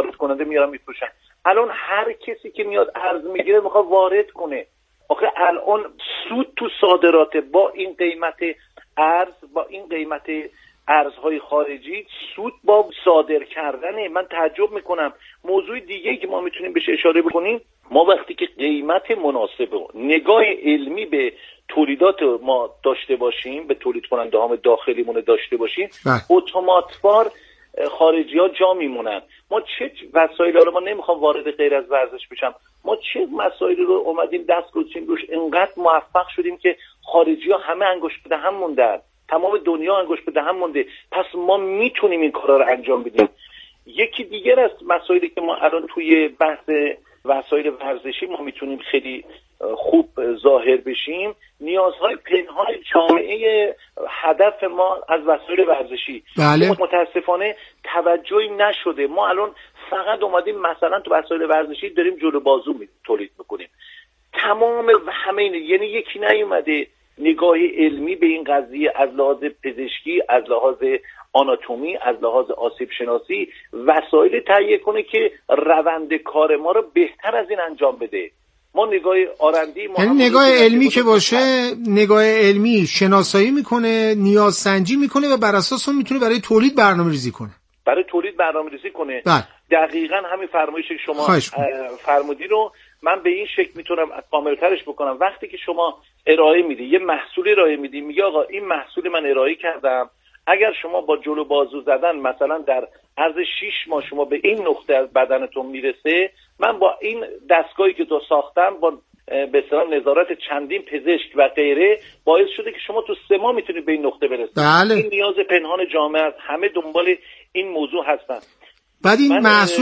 وارد کننده میارن میفروشن. الان هر کسی که میاد ارز میگیره میخواد وارد کنه. آخه الان سود تو صادرات با این قیمت ارز، با این قیمت ارزهای خارجی، سود با صادر کردنه. من تعجب میکنم. موضوع دیگه که ما میتونیم بهش اشاره بکنیم، ما وقتی که قیمت مناسب و نگاه علمی به تولیدات ما داشته باشیم، به تولید کننده ها داخلیمون داشته باشیم، اتوماتوار خارجی ها جا میمونن. ما چه وسایل، حالا ما نمیخوام وارد غیر از ورزش بشم، ما چه مسائلی رو اومدیم دست گذاشتیم روش، انقدر موفق شدیم که خارجی ها همه انگشت به دهن موندن، تمام دنیا انگشت به دهن مونده. پس ما میتونیم این کارا رو انجام بدیم. یکی دیگر از مسائلی که ما الان توی بحث وسایل ورزشی ما میتونیم خیلی خوب ظاهر بشیم، نیازهای پنهان جامعه هدف ما از وسایل ورزشی. بله. متاسفانه توجهی نشده. ما الان فقط اومدیم مثلا تو وسایل ورزشی داریم جلو بازو تولید میکنیم، تمام همه اینه. یعنی یکی نیومده نگاه علمی به این قضیه از لحاظ پزشکی، از لحاظ آناتومی، از لحاظ آسیب شناسی وسایل تهیه کنه که روند کار ما رو بهتر از این انجام بده. ما نگاه آرندی، ما یعنی نگاه علمی که باشه، نگاه علمی شناسایی میکنه، نیاز سنجی میکنه و بر اساس اون میتونه برای تولید برنامه‌ریزی کنه. برای تولید برنامه‌ریزی کنه. بله. دقیقاً همین فرمایشی که شما فرمودین رو من به این شکل میتونم کامل‌ترش بکنم. وقتی که شما ارائه میدی، یه محصول ارائه میدی، میگه آقا این محصول من ارائه کردم، اگر شما با جلو بازو زدن مثلا در عرض 6 ماه شما به این نقطه از بدنتون میرسه، من با این دستگاهی که تو ساختم، با به اصطلاح نظارت چندین پزشک و غیره، باعث شده که شما تو 3 ماه میتونید به این نقطه برسید. بله. این نیاز پنهان جامعه است، همه دنبال این موضوع هستن. بعد این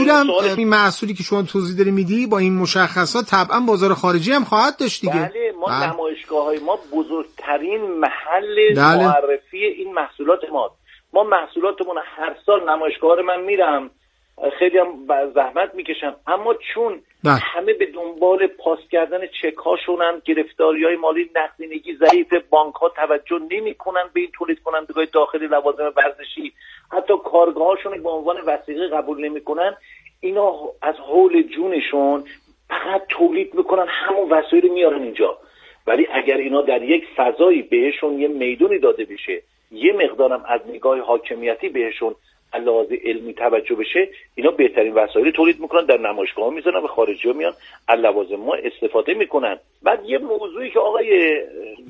محصولی که شما توضیح داری میدی با این مشخصات طبعا بازار خارجی هم خواهد داشت دیگه. بله، ما نمایشگاه‌های ما بزرگترین محل معرفی این محصولات ماست. ما محصولاتمون هر سال نمایشگاه رو من میرم، خیلی هم زحمت میکشم، اما چون همه به دنبال پاس کردن چک هاشونن، گرفتاری‌های مالی نقدینگی ضعیف، بانک‌ها توجه نمی‌کنن به این تولید کنندگان داخلی لوازم ورزشی، حتی کارگاه‌هاشون به عنوان وثیقه قبول نمی‌کنن، اینا از حول جونشون فقط تولید میکنن، همون وسایل میارن اینجا. ولی اگر اینا در یک فضایی بهشون یه میدونی داده بشه، یه مقدارم از نگاه حاکمیتی بهشون علاوه علمی توجه بشه، اینا بهترین وسایل تولید میکنن، در نمایشگاه میذارن و خارجی‌ها میان از لوازم ما استفاده میکنن. بعد یه موضوعی که آقای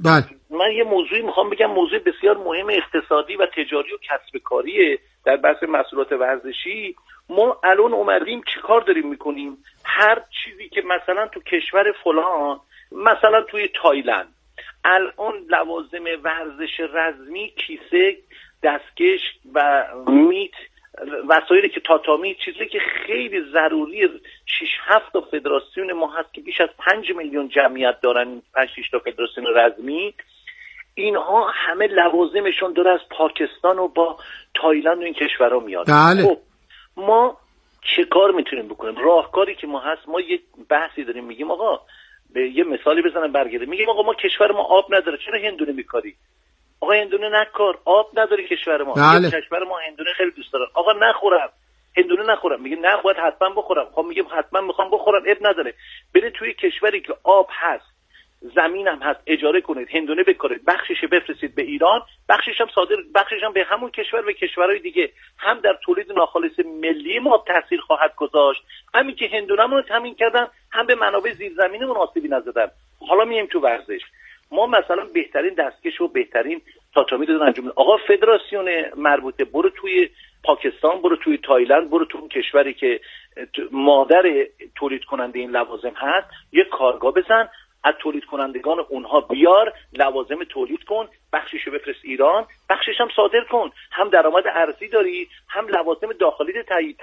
من یه موضوعی میخوام بگم، موضوع بسیار مهم اقتصادی و تجاری و کسب کاریه در بحث محصولات ورزشی. ما الان اومدیم چیکار داریم میکنیم؟ هر چیزی که مثلا تو کشور فلان، مثلا توی تایلند، الان لوازم ورزش رزمی، کیسه، دستکش و میت، وسایلی که تاتامی، چیزی که خیلی ضروری 6-7 تا فدراسیون ما هست که بیش از 5 میلیون جمعیت دارن، 5-6 تا فدراسیون رزمی، اینها همه لوازمشون داره از پاکستان و با تایلند و این کشورها میاد. بله. خب ما چه کار میتونیم بکنیم؟ راهکاری که ما هست، ما یک بحثی داریم، میگیم آقا، به یه مثالی بزنم برگرده، میگیم آقا ما کشور ما آب نداره، چرا هندونه میکاری؟ آقا هندونه نکار، آب نداره کشور ما. بله. کشور ما هندونه خیلی دوست دارن. آقا نخورم، هندونه نخورم. میگه نه باید حتما بخورم. خب میگه حتما میخوام بخورم، اب نداره. برید توی کشوری که آب هست، زمین هم هست، اجاره کنید، هندونه بکارید، بخشش بفرستید به ایران، بخشش هم صادر، بخشش هم به همون کشور و کشورهای دیگه، هم در تولید ناخالص ملی ما تاثیر خواهد گذاشت. همین که هندونه‌مون رو تامین کردن، هم به منابع زیرزمینی آسیبی نزدن. حالا میایم تو ورزش. ما مثلا بهترین دستکش و بهترین تاتامی رو انجام میدیم. آقا فدراسیون مربوطه، برو توی پاکستان، برو توی تایلند، برو تو اون کشوری که مادر تولید کننده این لوازم هست، یه کارگاه بزن، از تولید کنندگان اونها بیار، لوازم تولید کن، بخشیشو بفرست ایران، بخشش هم صادر کن، هم درآمد ارزی داری، هم لوازم داخلی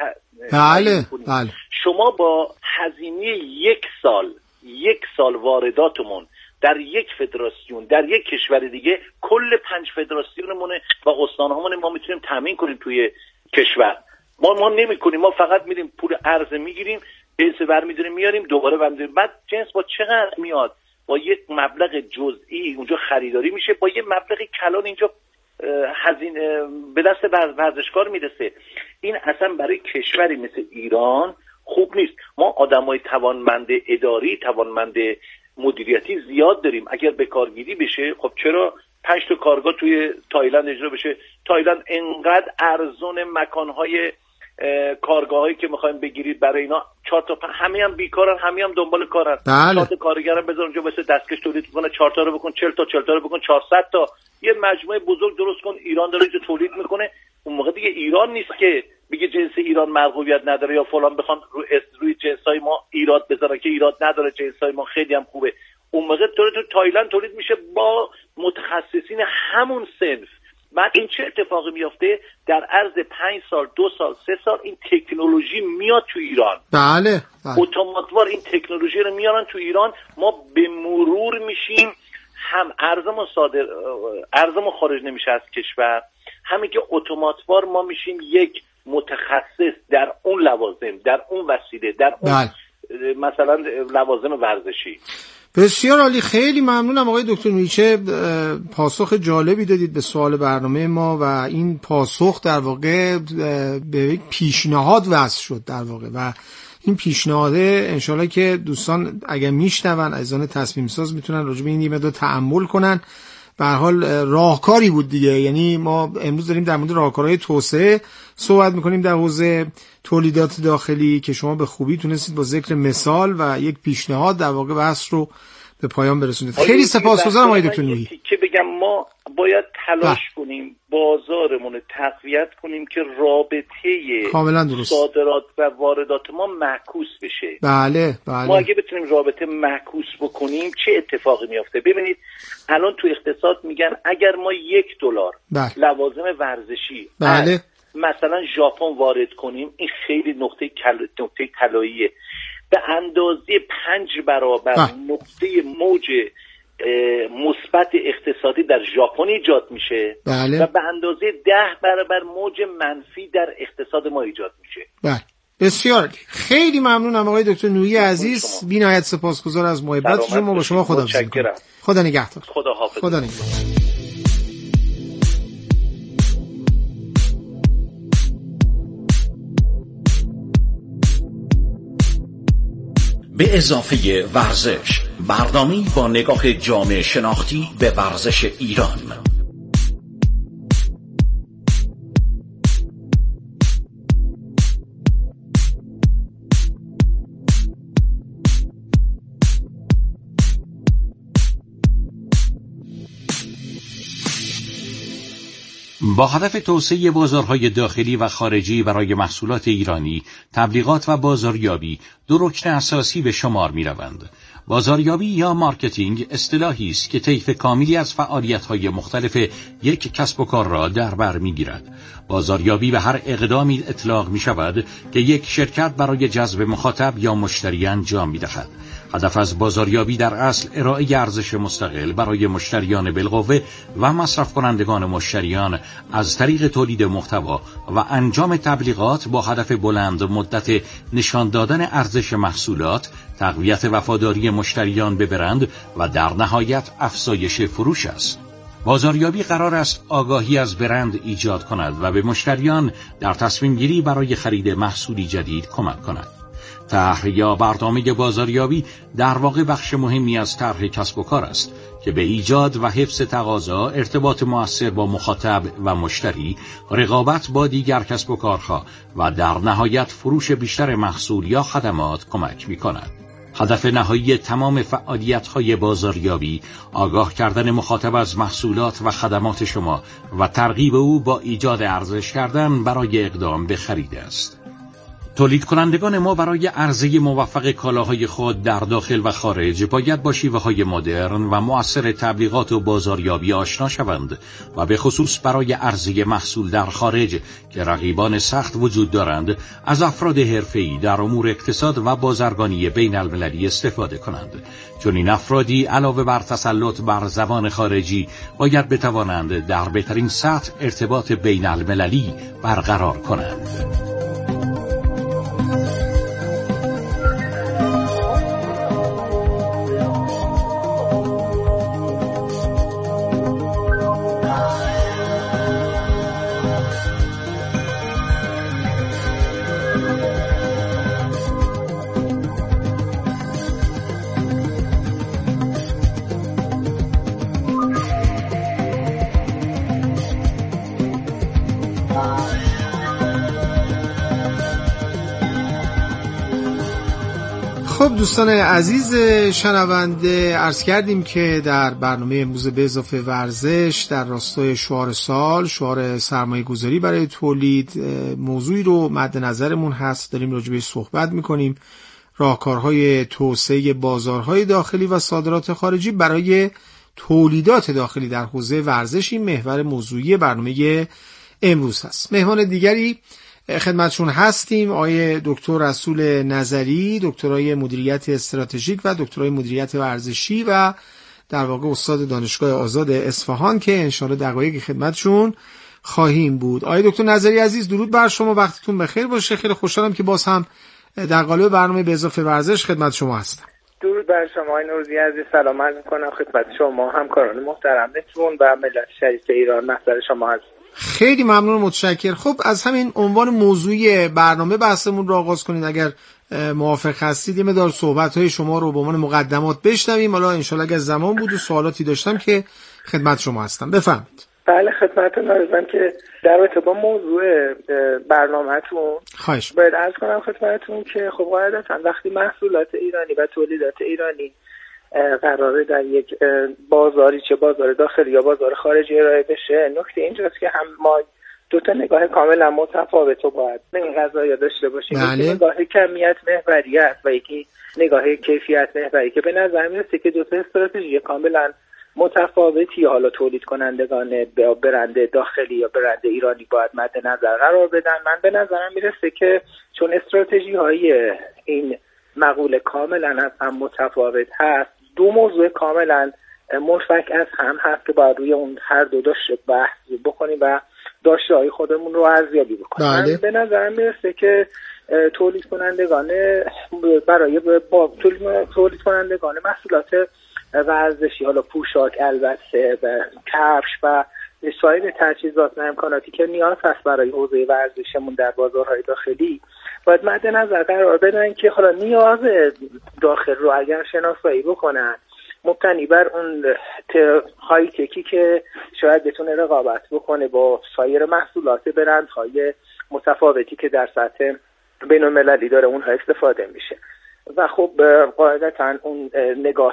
بله. بله. شما با هزینه یک سال وارداتمون در یک فدراسیون در یک کشور دیگه، کل 5 فدراسیونمون و استانهامون ما میتونیم تامین کنیم توی کشور. ما نمی‌کنیم، ما فقط میریم پول ارز میگیریم، جنس برمی‌داریم میاریم، دوباره برمی‌داریم. بعد جنس با چقدر میاد؟ با یک مبلغ جزئی اونجا خریداری میشه، با یه مبلغ کلان اینجا هزینه به دست ورزشکار میرسه. این اصلا برای کشوری مثل ایران خوب نیست. ما آدمای توانمند اداری، توانمند مدیریتی زیاد داریم. اگر به کارگیری بشه، خب چرا 5 تا کارگاه توی تایلند اجرا بشه؟ تایلند انقدر ارزون مکانهای کارگاهایی که میخوایم بگیرید برای اینا 4 تا همه هم بیکارن، همه هم دنبال کارن. 4 تا کارگرم بذار اونجا واسه دستکش تولید کنه، 4 تا رو بکن 40 تا رو بکن 400 تا، یه مجموعه بزرگ درست کن. ایران داره اینجا تولید میکنه. اون موقع دیگه ایران نیست که بگه جنس ایران مرغوبیت نداره یا فلان بخوان روی جنسای ما ایراد بذارن که ایراد نداره، جنسای ما خیلی هم خوبه. اون موقع تو تایلند تولید میشه با متخصصین همون صنف. بعد این چه اتفاقی میفته؟ در عرض 5 سال 2 سال 3 سال این تکنولوژی میاد تو ایران. بله. اتوماتوار این تکنولوژی رو میارن تو ایران. ما به مرور میشیم هم ارزمون خارج نمیشه از کشور، همین که اتوماتوار ما میشیم یک متخصص در اون لوازم، در اون وسیله، در اون مثلا لوازم ورزشی. بسیار عالی، خیلی ممنونم آقای دکتر نویچه. پاسخ جالبی دادید به سوال برنامه ما و این پاسخ در واقع به یک پیشنهاد وصل شد در واقع و این پیشنهاده انشالله که دوستان اگر میشنون عزیزان تصمیم ساز میتونن راجع به این یه مقدار تأمل کنن. به هر حال راهکاری بود دیگه. یعنی ما امروز داریم در مورد راهکارهای توسعه صحبت میکنیم در حوزه تولیدات داخلی که شما به خوبی تونستید با ذکر مثال و یک پیشنهاد در واقع بحث رو به پایان برسونید. خیلی سپاسگزارم آقای دکتر نوحی. که بگم ما باید تلاش کنیم بازارمون رو تقویت کنیم که رابطه صادرات و واردات ما معکوس بشه. بله. ما اگه بتونیم رابطه معکوس بکنیم چه اتفاقی میفته؟ ببینید الان تو اقتصاد میگن اگر ما $1 لوازم ورزشی مثلا ژاپن وارد کنیم، این خیلی نقطه طلاییه. به اندازه 5 برابر نقطه موج مثبت اقتصادی در ژاپن ایجاد میشه و به اندازه 10 برابر موج منفی در اقتصاد ما ایجاد میشه. بله. بسیار خیلی ممنونم آقای دکتر نوحی عزیز. بی‌نهایت سپاسگزار از محبتتون. ما با شما خداحافظی می‌کنم. خدا نگهدار. خدا نگهدار. به اضافه ورزش، برنامه‌ای با نگاه جامعه شناختی به ورزش ایران. با هدف توسعه بازارهای داخلی و خارجی برای محصولات ایرانی، تبلیغات و بازاریابی 2 رکن اساسی به شمار می‌روند. بازاریابی یا مارکتینگ اصطلاحی است که طیف کاملی از فعالیت‌های مختلف یک کسب و کار را در بر می‌گیرد. بازاریابی به هر اقدامی اطلاق می‌شود که یک شرکت برای جذب مخاطب یا مشتری انجام می‌دهد. هدف از بازاریابی در اصل ارائه ارزش مستقل برای مشتریان بالقوه و مصرف کنندگان مشتریان از طریق تولید محتوا و انجام تبلیغات با هدف بلند مدت نشان دادن ارزش محصولات، تقویت وفاداری مشتریان به برند و در نهایت افزایش فروش است. بازاریابی قرار است آگاهی از برند ایجاد کند و به مشتریان در تصمیم گیری برای خرید محصولی جدید کمک کند. طرح یا برنامه بازاریابی در واقع بخش مهمی از طرح کسب و کار است که به ایجاد و حفظ تقاضا، ارتباط مؤثر با مخاطب و مشتری، رقابت با دیگر کسب و کارها و در نهایت فروش بیشتر محصول یا خدمات کمک می‌کند. هدف نهایی تمام فعالیت‌های بازاریابی آگاه کردن مخاطب از محصولات و خدمات شما و ترغیب او با ایجاد ارزش کردن برای اقدام به خرید است. تولید کنندگان ما برای عرضه موفق کالاهای خود در داخل و خارج باید با شیوه‌های مدرن و مؤثر تبلیغات و بازاریابی آشنا شوند و به خصوص برای عرضه محصول در خارج که رقیبان سخت وجود دارند از افراد حرفه‌ای در امور اقتصاد و بازرگانی بین المللی استفاده کنند. چون این افرادی علاوه بر تسلط بر زبان خارجی باید بتوانند در بهترین سطح ارتباط بین المللی برقرار کنند. خب دوستان عزیز شنونده، عرض کردیم که در برنامه امروز به اضافه ورزش در راستای شعار سال، شعار سرمایه گذاری برای تولید، موضوعی رو مد نظرمون هست، داریم راجع بهش صحبت میکنیم. راهکارهای توسعه بازارهای داخلی و صادرات خارجی برای تولیدات داخلی در حوزه ورزش، این محور موضوعی برنامه امروز هست. مهمان دیگری خدمتشون هستیم، آقای دکتر رسول نظری، دکترای مدیریت استراتژیک و دکترای مدیریت ورزشی و در واقع استاد دانشگاه آزاد اصفهان که انشاءالله دقایقی خدمتشون خواهیم بود. آقای دکتر نظری عزیز، درود بر شما، وقتتون بخیر باشه. خیلی خوشحالم که باز هم در قالب برنامه به اضافه ورزش خدمت شما هستم. درود بر شما آقای نوروزی عزیز، سلام عرض می‌کنم خدمت شما، همکاران محترمتون و ملت شریف ایران. محضر شما هست. خیلی ممنون و متشکر. خب از همین عنوان موضوعی برنامه بحثمون رو آغاز کنید اگر موافق هستید. یه مقدار صحبت‌های شما رو به عنوان مقدمات بشنویم، حالا انشالله اگر زمان بود و سوالاتی داشتم که خدمت شما هستم. بفرمایید. بله خدمتتون عرضم که در رابطه با موضوع برنامه‌تون خواهش باید عرض کنم خدمتتون که خب قاعدتاً وقتی محصولات ایرانی و تولیدات ایرانی قراره در یک بازاری، چه بازار داخلی یا بازار خارجی ارائه بشه، نکته اینجاست که هم ما دو تا نگاه کاملا متفاوت رو باید به این قضایا داشته باشیم. یکی نگاه کمیت محوری است و یکی نگاه کیفیت محوری که به نظر میاد که دو تا استراتژی کاملا متفاوتی حالا تولید کنندگان برند داخلی یا برند ایرانی باید مد نظر قرار بدن. من به نظرم میرسه که چون استراتژی های این مقوله کاملا از هم متفاوت هست، دو موضوع کاملا منفک از هم هست که باید روی اون هر دو داشته بحث بکنیم و داشته های خودمون رو ارزیابی بکنیم. من به نظرم میرسه که تولید کنندگان تولید کنندگان محصولات ورزشی، حالا پوشاک، البته کفش و سایر تجهیزات و امکاناتی که نیاز هست برای حوزه ورزشمون در بازارهای داخلی، باید مد نظر قرار بدن که حالا نیاز داخل رو اگر شناسایی بکنن، مبتنی بر اون های تکی که شاید بتونه رقابت بکنه با سایر محصولات برندهای متفاوتی که در سطح بین‌المللی داره اونها استفاده میشه. و خب قاعدتاً اون نگاه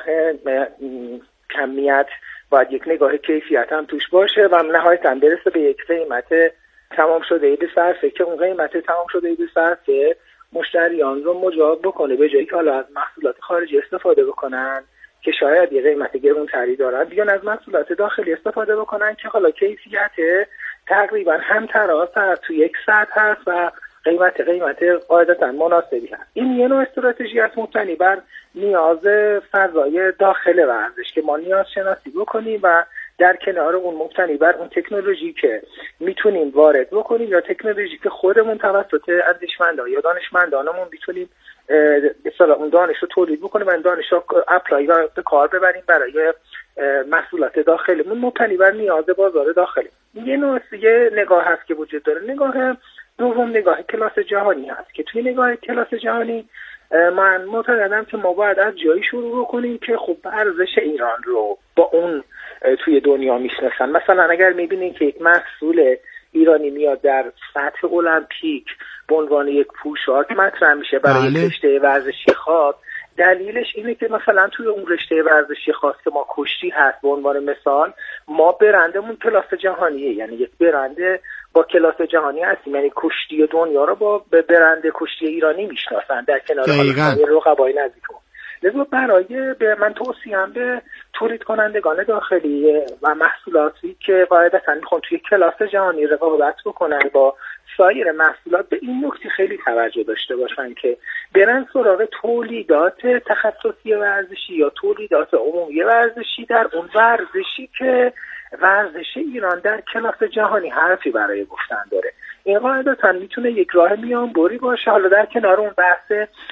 کمیت باید یک نگاه کیفیت هم توش باشه و نهایتاً برسه به یک قیمت تمام شده به صرفه که اون قیمت تمام شده به صرفه مشتریان رو مجاب بکنه، به جایی که حالا از محصولات خارجی استفاده بکنن که شاید یه قیمت گرونتری دارن، بیان از محصولات داخلی استفاده بکنن که حالا کیفیت تقریبا همتراز هست، تو یک سطح هست و قیمت قاعدتا مناسبی هست. این یه نوع استراتژی است مبتنی بر نیاز فضای داخل ورزش که ما نیاز شناسی بکنیم و در کنار اون مبتنی بر اون تکنولوژی که میتونیم وارد بکنیم یا تکنولوژی که خودمون توسط اندیشمندان یا دانشمندانمون میتونیم مثلا اون دانش رو تولید بکنیم و این دانش رو اپلای و به کار ببریم برای محصولات داخلیمون مبتنی بر نیاز بازار داخلی. یه نگاه هست که وجود داره. نگاه دوم نگاه کلاس جهانی هست که توی نگاه کلاس جهانی من معتقدم که ما باید از جایی شروع بکنیم که خب ارزش ایران رو با اون توی دنیا میشناسن. مثلا اگر میبینید که یک محصول ایرانی میاد در سطح المپیک به عنوان یک پوشاک مطرح میشه برای یک رشته ورزشی خاص، دلیلش اینه که مثلا توی اون رشته ورزشی خاص که ما کشتی هست به عنوان مثال، ما برندمون کلاس جهانیه، یعنی یک برند با کلاس جهانی هستیم، یعنی کشتی دنیا رو با برند کشتی ایرانی میشناسن در کنار رقبای نزدیکمون. لذا برای من توصیه‌ام به تولید کنندگان داخلی و محصولاتی که قاعدتاً میخوان توی کلاس جهانی رقابت بکنن با سایر محصولات به این نکته خیلی توجه داشته باشن که برن سراغ تولیدات تخصصی ورزشی یا تولیدات عمومی ورزشی در اون ورزشی که ورزش ایران در کلاس جهانی حرفی برای گفتن داره. این قاعدتاً میتونه یک راه میانبری باشه، حالا در کنار اون بحث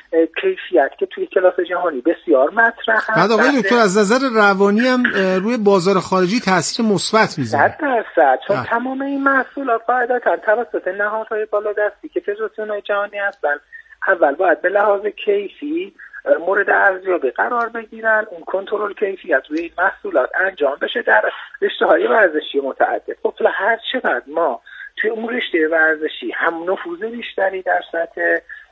کیفیت که توی کلاس جهانی بسیار مطرح هست. بعد آقای دکتر از نظر روانی هم روی بازار خارجی تاثیر مثبت میذاره. 100% چون تمام این محصولات قاعدتاً توسط نهادهای بالادستی که فدراسیون‌های جهانی هستن اول باید به لحاظ کیفی مورد ارزیابی قرار بگیرن، اون کنترل کیفیت روی این محصولات انجام بشه در رشته‌های ورزشی متعدد. خب هر چقدر ما توی اون رشته ورزشی هم نفوذ بیشتری در سطح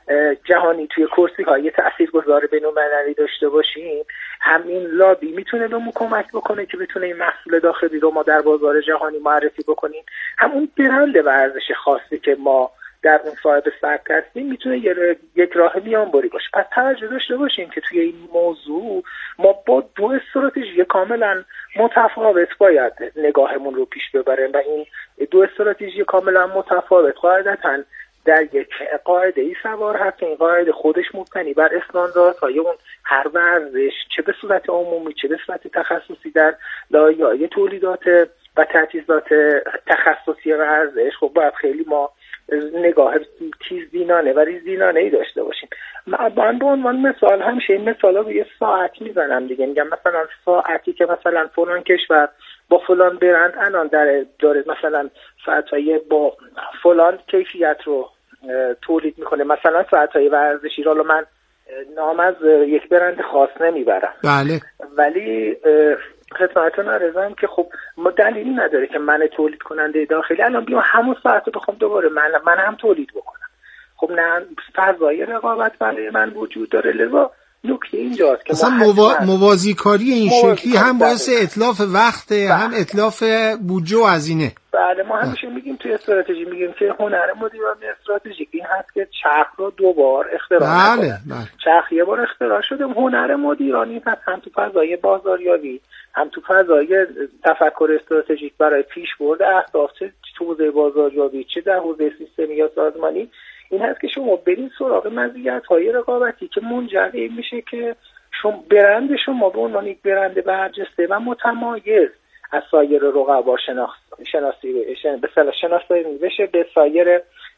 جهانی توی کرسی‌های تاثیرگذار بین‌المللی داشته باشیم، همین لابی میتونه بهمون کمک بکنه که بتونه این محصول داخلی رو ما در بازار جهانی معرفی بکنیم. همون برند ورزش خاصی که ما در اون صاحب سبک هستیم میتونه یک راه میانبری باشه. پس توجه داشته باشیم که توی این موضوع ما با دو استراتژی کاملا متفاوت باید نگاهمون رو پیش ببریم و این دو استراتژی کاملا متفاوت قاعدتاً در یک قاعده ای سوار هست که این قاعده خودش مبتنی بر استانداردهای اون هر ورزش، چه به صورت عمومی چه به صورت تخصصی، در لایه‌های تولیدات و تجهیزات تخصصی ورزش. خب باید خیلی ما نگاه تیزبینانه و ریزبینانه‌ای داشته باشیم. من به عنوان مثال همیشه این مثالا رو یه ساعت میزنم دیگه، میگم مثلا ساعتی که مثلا فلان کشور با فلان برند الان داره مثلا ساعت‌های با فلان کیفیت رو تولید میکنه، مثلا ساعت‌های ورزشی رو من نام از یک برند خاص نمیبرم، بله، ولی خدمتتون عرضم که خب ما دلیلی نداره که من تولید کننده داخلی الان بیام همون ساعت رو بخوام دوباره من هم تولید بکنم. خب نه، فضای رقابت برای من وجود داره. لذا نکته اینجاست که مثلا موازی کاری این شکلی هم باعث اتلاف وقت، هم اتلاف بودجه و هزینه. بله، ما همیشه میگیم توی استراتژی میگیم که هنر مدیران استراتژیک این هست که چرخ رو دو بار اختراع نکنه. چرخ یه بار اختراع شده، هنر مدیرانی پس هم تو فضای بازاریابی، هم تو فضای تفکر استراتژیک برای پیشبرد اهداف، چه تو حوزه بازاریابی چه در حوزه سیستمی یا سازمانی، این هست که شما برید سراغ مزیت‌های رقابتی که منجر میشه که شما برند شما به عنوان یک برند برجسته و متمایز از سایر رقبا شناسایی بشه به سایر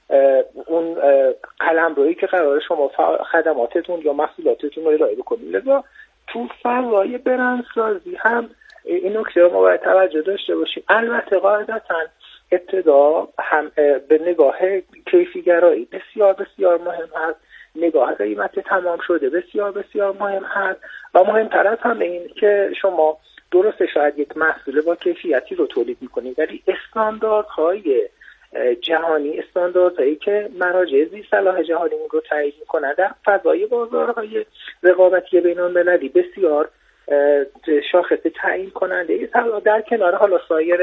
اون قلمرویی که قرار شما خدماتتون یا محصولاتتون رو ارائه بکنید. لذا تو فضای برندسازی هم این نکته رو ما باید توجه داشته باشیم. البته قاعدتاً ابتدا هم به نگاه کیفی‌گرایی بسیار بسیار مهم هست، نگاه قیمت تمام شده بسیار بسیار مهم هست و مهمتر از همه این که شما درسته شاید یک محصول با کیفیتی رو تولید میکنید، ولی استانداردهای جهانی، استانداردهایی که مراجع ذی‌صلاح جهانی رو تایید میکنن در فضای بازارهای رقابتی بین‌المللی بسیار شاخص تعیین کننده در کنار حالا سایر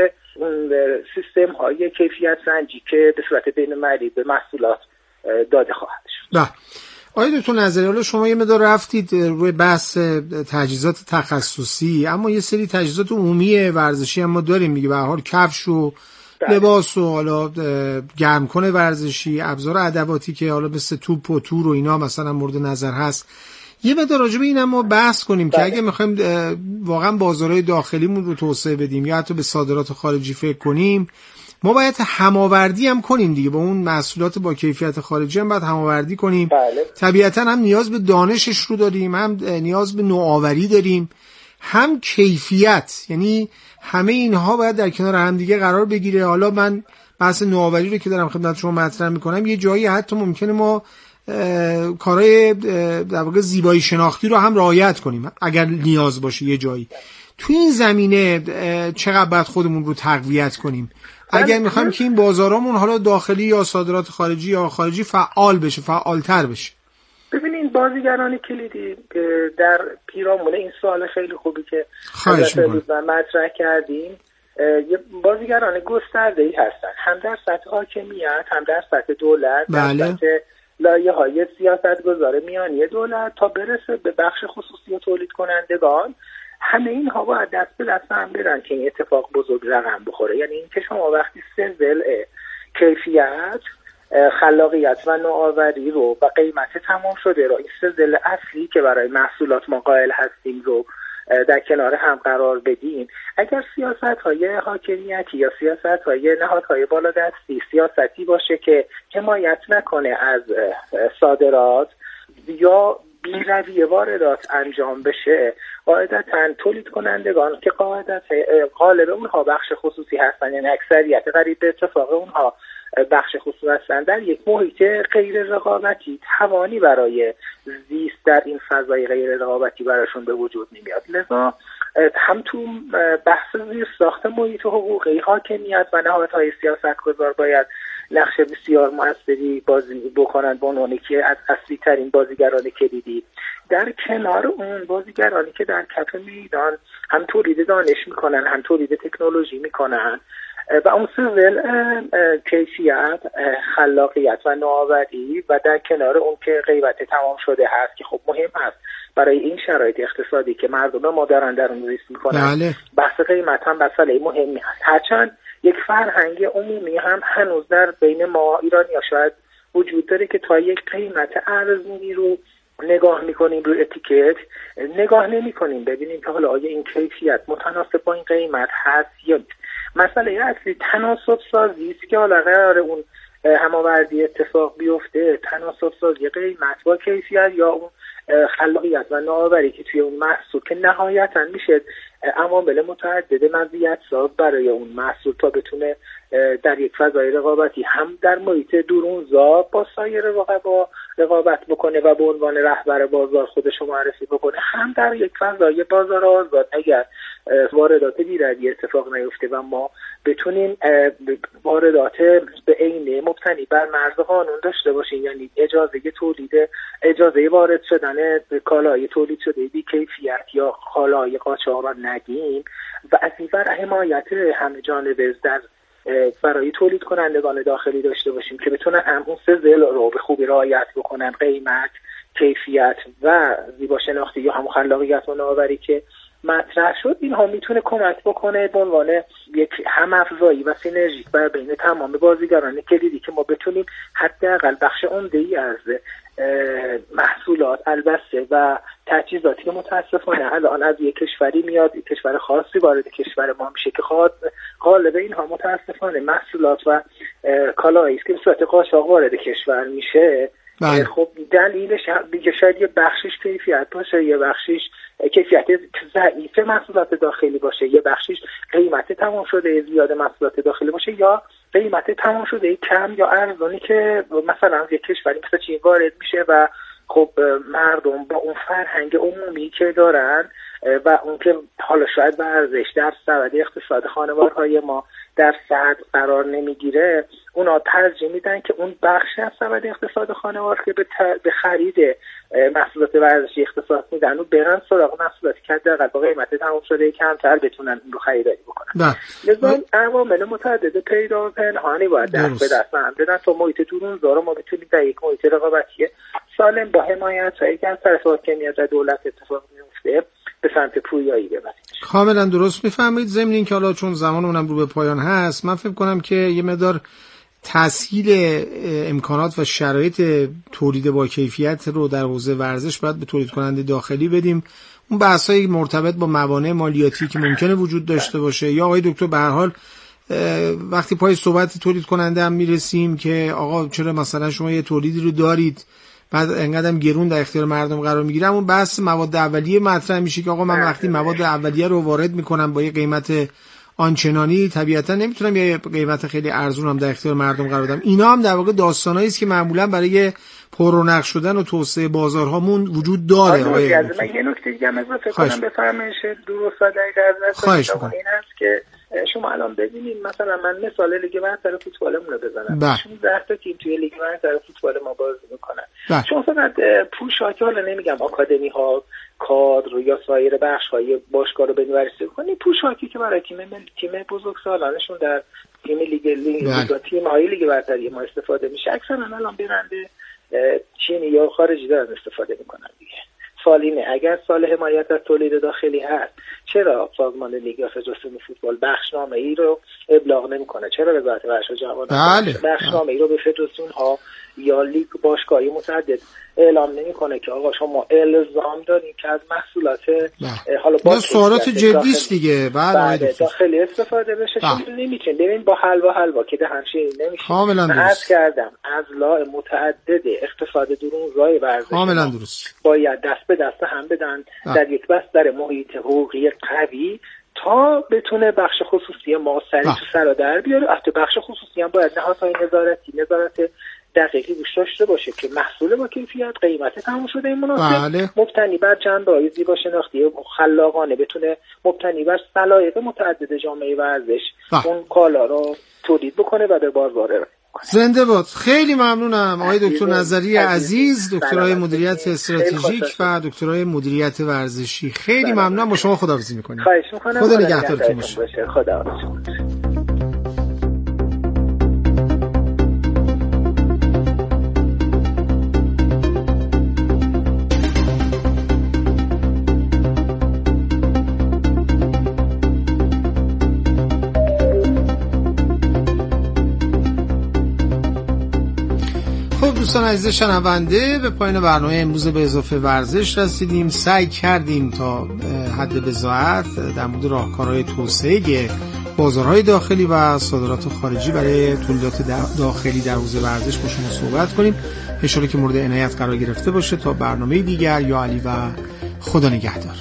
سیستم های کیفیت سنجی که به صورت بین‌المللی به محصولات داده خواهد شد. نه آقای دکتر نظری، حالا شما یه مقدار رفتید روی بحث تجهیزات تخصصی، اما یه سری تجهیزات عمومی ورزشی هم ما داریم دیگه، به هر حال کفش و لباس و حالا گرمکن ورزشی، ابزار ادواتی که حالا مثل توپ و تور و اینا مثلا مورد نظر هست. یه مقدار راجع به اینم ما بحث کنیم که اگه می‌خوایم واقعا بازارهای داخلیمون رو توسعه بدیم یا حتی به صادرات خارجی فکر کنیم، ما باید هماوردی هم کنیم دیگه، با اون محصولات با کیفیت خارجی هم باید هماوردی کنیم. بله. طبیعتا هم نیاز به دانشش رو داریم، هم نیاز به نوآوری داریم، هم کیفیت، یعنی همه اینها باید در کنار هم دیگه قرار بگیره. حالا من بحث نوآوری رو که دارم خدمت شما مطرح میکنم، یه جایی حتی ممکنه ما کارهای در واقع زیبایی شناختی رو هم رعایت کنیم اگر نیاز باشه یه جایی. تو این زمینه چقدر باید خودمون رو تقویت کنیم اگر میخوایم که این بازارامون حالا داخلی یا صادرات خارجی یا خارجی فعال بشه، فعالتر بشه؟ ببینید بازیگران کلیدی در پیرامون این سوال خیلی خوبی که مطرح کردیم، بازیگران گسترده‌ای هستن، هم در سطح حاکمیت، هم در سطح دولت، بله. در سطح لایه‌های سیاستگزار میانی دولت تا برسه به بخش خصوصی و تولید کنندگان. همه اینها باید دست به دست هم برن که این اتفاق بزرگ رقم بخوره. یعنی این که شما وقتی سه ضلع کیفیت، خلاقیت و نوآوری رو و قیمت تمام شده رو، این سه ضلع اصلی که برای محصولات ما قائل هستیم رو در کنار هم قرار بدیم، اگر سیاست‌های حاکمیتی یا سیاست‌های نهادهای بالادستی سیاستی باشه که حمایت نکنه از صادرات یا بی‌رویه واردات انجام بشه، قاعدتاً تولید کنندگان که غالب اونها بخش خصوصی هستن، یعنی اکثریت قریب به اتفاق اونها بخش خصوصی هستن، در یک محیط غیر رقابتی توانی برای زیست در این فضای غیر رقابتی براشون به وجود نمیاد. لذا هم تو بحث زیر ساخت محیط حقوقی حاکمیت و نهادهای سیاستگزار باید نقش بسیار موثری بازی بکنن به عنوان که از اصلی ترین بازیگران کلیدی. در کنار اون بازیگرانی که در کف میدان هم تولید دانش میکنن هم تولید تکنولوژی میکنن و اون سوال کیفیت، خلاقیت و نوآوری و در کنار اون که غیبت تمام شده هست که خب مهم هست برای این شرایط اقتصادی که مردم ما دارن در اون ریسک میکنن. بله. بحث قیمت هم مسئله مهمی هست، هرچند یک فرهنگ عمومی هم هنوز در بین ما ایرانی ها شاید وجود داره که تا یک قیمت ارزونی رو نگاه میکنیم رو اتیکت نگاه نمیکنیم ببینیم که حالا آیا این کیفیت متناسب با این قیمت هست یا نیست. مسئله اصلی تناسب سازی است که حالا قرار اون هماوردی اتفاق بیفته، تناسب سازی قیمت با کیفیت یا اون خلاقیت و نوآوری که توی اون محصول که نهایتاً میشه عوامل متعدد مزیت ساز برای اون محصول تا بتونه در یک فضای رقابتی هم در محیط درونزا با سایر رقبا رقابت بکنه و به عنوان رهبر بازار خودش معرفی بکنه، هم در یک فضای بازار آزاد اگر واردات بی‌رویه اتفاق نیفته و ما بتونیم واردات به عینه مبتنی بر مرز قانون داشته باشیم، یعنی اجازه وارد شدن کالای تولید شده بی کیفیت یا کالای قاچاق را ندیم و از این ور حمایت همه جانبه در برای تولید کنندگان داخلی داشته باشیم که بتونن هم اون سه ضلع رو به خوبی رعایت بکنن، قیمت، کیفیت و زیبا شناختی یا هم خلاقیت و نوآوری که مطرح شد. اینها میتونه کمک بکنه به عنوان یک هم‌افزایی و سینرژی بین تمام بازیگران کلیدی که ما بتونیم حداقل بخش عمده‌ای از محصولات، البته و تجهیزاتی که متاسفانه الان از یک کشوری میاد، یک کشور خاصی وارد کشور ما میشه که غالب اینها متاسفانه محصولات و کالایی است که به صورت قاچاق وارد کشور میشه. خب دلیلش شاید یه بخشش کیفیت باشه، یه بخشش کیفیت ضعیف محصولات داخلی باشه، یه بخشش قیمت تمام شده زیاد محصولات داخلی باشه یا قیمت تمام شده کم یا ارزانی که مثلا از یک کشوری مثل چین وارد میشه و خب مردم با اون فرهنگ عمومی که دارن و اون که حالا شاید ورزش در سبد اقتصاد خانوارهای ما در صدر قرار نمیگیره، اونا ترجیح میدن که اون بخش از سبد اقتصاد خانوار که به خرید محصولات ورزشی اختصاص میدن و برن سراغ محصولاتی که حداقل با قیمت تمام شده کمتر بتونن اون رو خریداری بکنن. لذا عوامل متعدد پیدا و پنهانی باید دست به دست هم بدن تا محیط درونزا رو ما بتونیم در یک محیط رقابتی سالم با حمایت و یک از طرف حاکمیت و دولت اتفاق میفته به سمت پویایی ببریم. کاملا درست میفهمید. ضمن این که حالا چون زمانمونم رو به پایان هست، من فکر کنم که یه مقدار تسهیل امکانات و شرایط تولید با کیفیت رو در حوزه ورزش باید به تولید کننده داخلی بدیم. اون بحث‌های مرتبط با موانع مالیاتی که ممکنه وجود داشته باشه، یا آقای دکتر به هر حال وقتی پای صحبت تولید کننده هم میرسیم که آقا چرا مثلا شما یه تولیدی رو دارید بعد انقدرم گرون در اختیار مردم قرار میگیره، اون بحث مواد اولیه مطرح میشه که آقا من وقتی مواد اولیه رو وارد میکنم با یه قیمت آنچنانی طبیعتا نمیتونم یه قیمت خیلی ارزون هم در اختیار مردم قرار بدم. اینا هم در واقع داستانایی است که معمولا برای پررونق شدن و توسعه بازارهامون وجود داره. من یه نکته دیگه هم اضافه کنم به فرمایش درست و دقیق از این هست که شما الان ببینید مثلا من مثال لیگ برتر فوتبالمون رو بزنم. 16 تا تیم توی لیگ برتر فوتبال ما بازی میکنن. شما فقط پوشاک، حالا نمیگم آکادمی ها، کادر یا سایر بخش های باشگاه رو بررسی کنید، پوشاکی که برای تیم بزرگسالانشون در تیم تیم های لیگ برتری ما استفاده میشه اکثرا الان برنده چینی یا خارجی دارن استفاده میکنن دیگه. سوال اینه اگر سال حمایت از تولید داخلی هست چرا سازمان لیگ فدراسیون فوتبال بخشنامه‌ای رو ابلاغ نمیکنه؟ چرا وزارت ورزش و جوانان بخشنامه‌ای رو به فدراسیون ها یا لیگ باشگاهی متعدد اعلام نمیکنه که آقا شما الزام دارین که از محصولات حالا با سوالات جدی است دیگه بعد داخلی استفاده بشه؟ شما نمیتونید ببین با حلوا که دهنشین نمیشه. کاملا درست کردم از لا متعدد اقتصاد درونزای ورزش کاملا درست باید دست به دست هم بدن در یک بستر محیط حقوقی قوی تا بتونه بخش خصوصی ما سریع تو سر در بیاره. حتی بخش خصوصی هم باید نهادهای نظارت دقیقی روش داشته باشه که محصول با کیفیت، قیمت تمام شده مناسب، مبتنی بر جنبه‌های زیبا شناختی و خلاقانه بتونه مبتنی بر سلایق متعدد جامعه ورزش اون کالا رو تولید بکنه و به بازار زنده باد. خیلی ممنونم آقای دکتر نظری عزیز، دکترای مدیریت استراتژیک و دکترای مدیریت ورزشی. خیلی ممنونم، با شما خداحافظی می‌کنیم. خواهش می‌کنم. خدا نگهدارتون باشه. خداحافظ. دوستان عزیز شنونده، به پایان برنامه امروز به اضافه ورزش رسیدیم. سعی کردیم تا حد بضاعت در مورد راهکارهای توسعه بازارهای داخلی و صادرات خارجی برای تولیدات داخلی در حوزه ورزش با شما صحبت کنیم. ان شاءالله که مورد عنایت قرار گرفته باشه. تا برنامه دیگر، یا علی و خدا نگهدار.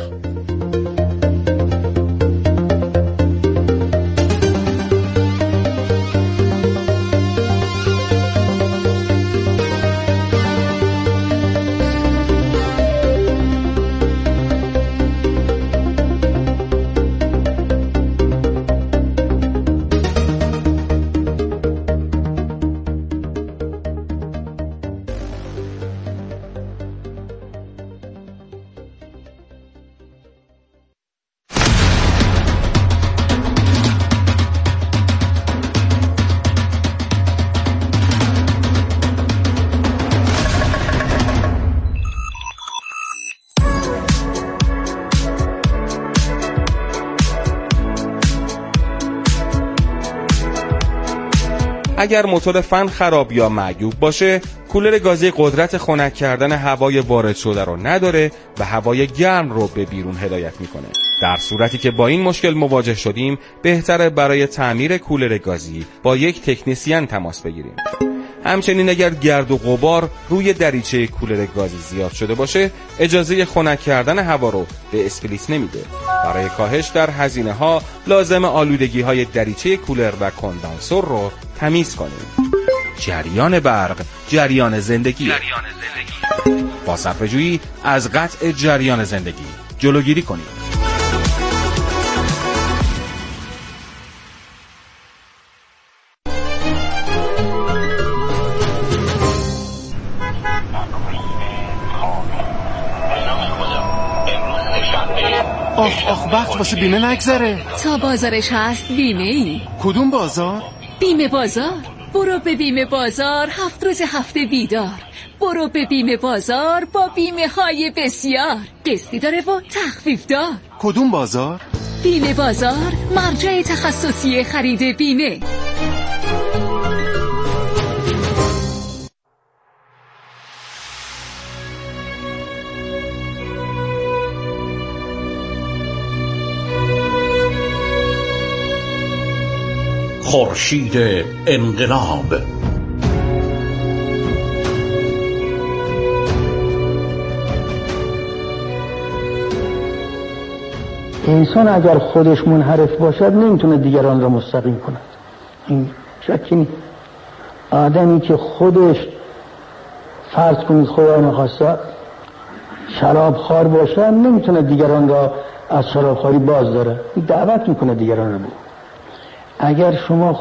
اگر موتور فن خراب یا معیوب باشه، کولر گازی قدرت خنک کردن هوای وارد شده رو نداره و هوای گرم رو به بیرون هدایت میکنه. در صورتی که با این مشکل مواجه شدیم، بهتره برای تعمیر کولر گازی با یک تکنسین تماس بگیریم. همچنین اگر گرد و غبار روی دریچه کولر گازی زیاد شده باشه، اجازه خنک کردن هوا رو به اسپلیت نمیده. برای کاهش در هزینه ها لازم آلودگی های دریچه کولر و کندنسور رو تمیز کنیم. جریان برق، جریان زندگی. با صرفه‌جویی از قطع جریان زندگی جلوگیری کنیم. آخ وقت واسه بیمه نگذره. تا بازارش هست بیمه ای. کدوم بازار؟ بیمه بازار. برو به بیمه بازار، 7 روز هفته بیدار. برو به بیمه بازار با بیمه های بسیار. قسطی داره و تخفیف دار. کدوم بازار؟ بیمه بازار، مرجع تخصصی خرید بیمه. خورشید انقلاب. انسان اگر خودش منحرف باشد نمیتونه دیگران را مستقیم کند. این شکی نیست. آدمی که خودش فرض کنید خدا نخواسته شرابخوار باشه نمیتونه دیگران را از شرابخواری باز داره، دعوت میکنه دیگران را. اگر شما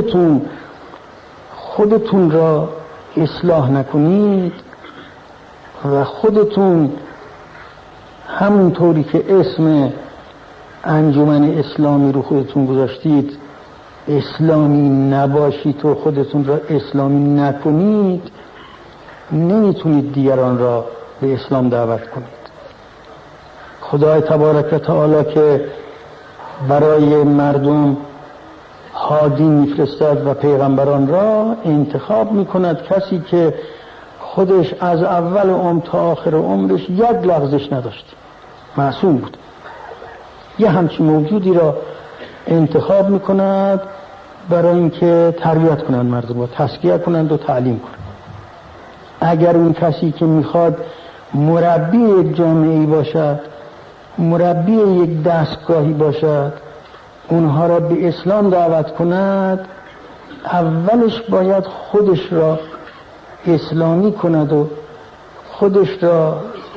خودتون را اصلاح نکنید و خودتون همونطوری که اسم انجمن اسلامی رو خودتون گذاشتید اسلامی نباشید و خودتون را اسلامی نکنید، نمیتونید دیگران را به اسلام دعوت کنید. خدای تبارک و تعالی که برای مردم هادی میفرستد و پیغمبران را انتخاب میکند کسی که خودش از اول عمر تا آخر عمرش یک لغزش نداشت، معصوم بود. یه همچین موجودی را انتخاب میکند برای اینکه تربیت کنند مردم را، تزکیه کنند و تعلیم کنند. اگر اون کسی که میخواد مربی یک جامعه‌ای باشد، مربی یک دستگاهی باشد، اونها را به اسلام دعوت کند، اولش باید خودش را اسلامی کند و خودش را